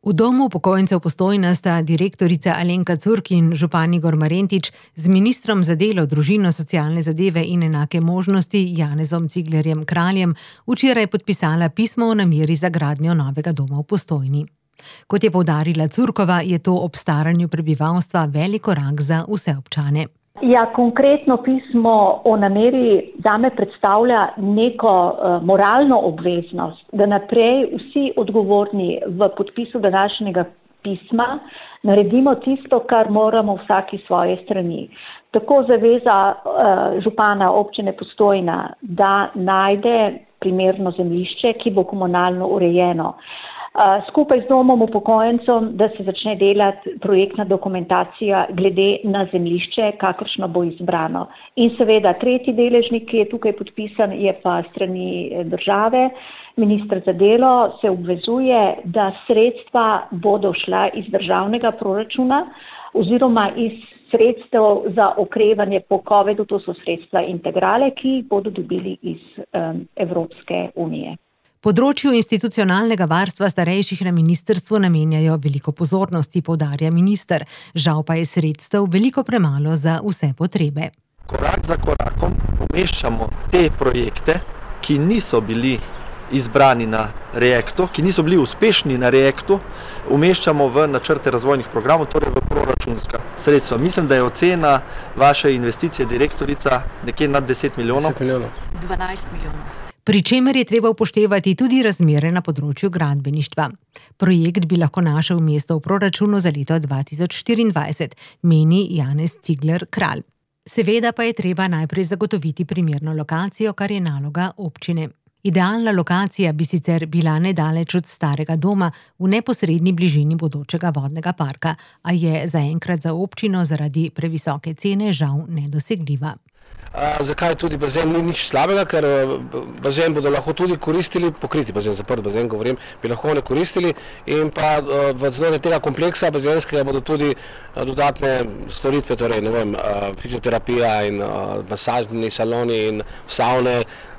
V domu upokojencev Postojna sta direktorica Alenka Curk in župan Igor Marentič z ministrom za delo, družino, socialne zadeve in enake možnosti Janezom Ciglerjem Kraljem včeraj podpisala pismo o nameri za gradnjo novega doma v Postojni. Kot je poudarila Curkova, je to ob staranju prebivalstva velik korak za vse občane. Ja, konkretno pismo o nameri zame predstavlja neko moralno obveznost, da naprej vsi odgovorni v podpisu današnjega pisma naredimo tisto, kar moramo vsaki svoje strani. Tako zaveza župana občine Postojna, da najde primerno zemljišče, ki bo komunalno urejeno. Skupaj z domom upokojencev, da se začne delati projektna dokumentacija glede na zemljišče, kakršno bo izbrano. In seveda tretji deležnik, ki je tukaj podpisan, je pa strani države. Minister za delo se obvezuje, da sredstva bodo šla iz državnega proračuna oziroma iz sredstev za okrevanje po COVID-u, to so sredstva integrale, ki jih bodo dobili iz Evropske unije. Področju institucionalnega varstva starejših na ministrstvu namenjajo veliko pozornosti, poudarja minister. Žal pa je sredstev veliko premalo za vse potrebe. Korak za korakom umeščamo te projekte, ki niso bili izbrani na REACT-u, ki niso bili uspešni na REACT-u, umeščamo v načrte razvojnih programov, torej v proračunska sredstva. Mislim, da je ocena vaše investicije, direktorica, nekje nad 10 milijonov. 12 milijonov. Pri čemer je treba upoštevati tudi razmere na področju gradbeništva. Projekt bi lahko našel mesto v proračunu za leto 2024, meni Janez Cigler Kralj. Seveda pa je treba najprej zagotoviti primerno lokacijo, kar je naloga občine. Idealna lokacija bi sicer bila nedaleč od starega doma v neposredni bližini bodočega vodnega parka, a je zaenkrat za občino zaradi previsoke cene žal nedosegljiva. Zakaj tudi bazen ni nič slabega, ker bazen bodo lahko tudi koristili, pokriti bazen, zaprt bazen govorim, bi lahko ne koristili in pa v znotraj tega kompleksa bazenskega bodo tudi dodatne storitve, torej ne vem, fizioterapija in masažni saloni in savne,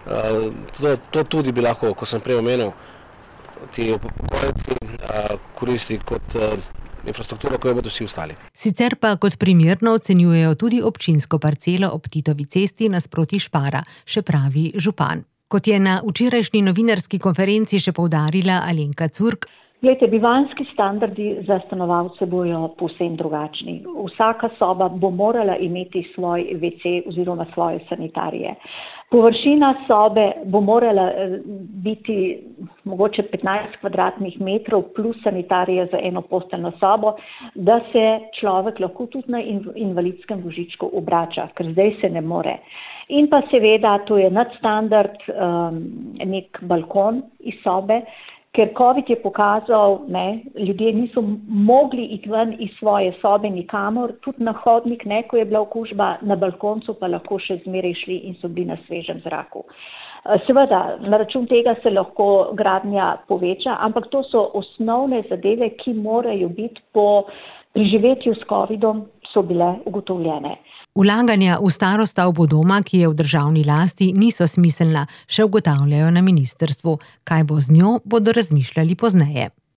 to tudi bi lahko, ko sem prej omenil, ti upokojenci koristili kot infrastrukturo, ko jo bodo vsi ostali. Sicer pa kot primerno ocenjujejo tudi občinsko parcelo ob Titovi cesti nasproti Špara, še pravi župan. Kot je na včerajšnji novinarski konferenci še poudarila Alenka Curk. Glejte, bivanjski standardi za stanovalce bojo povsem drugačni. Vsaka soba bo morala imeti svoj WC oziroma svoje sanitarije. Površina sobe bo morala biti mogoče 15 kvadratnih metrov plus sanitarija za eno posteljno sobo, da se človek lahko tudi na invalidskem vozičku obrača, ker zdaj se ne more. In pa seveda, to je nadstandard, nek balkon iz sobe, ker COVID je pokazal, ljudje niso mogli iti ven iz svoje sobe nikamor, tudi na hodnik, ko je bila okužba, na balkoncu pa lahko še zmeraj šli in so bili na svežem zraku. Seveda, na račun tega se lahko gradnja poveča, ampak to so osnovne zadeve, ki morajo biti po preživetju s COVID-om, so bile ugotovljene. Vlaganja v staro stavbo doma, ki je v državni lasti, niso smiselna, še ugotavljajo na ministrstvu. Kaj bo z njo, bodo razmišljali pozneje.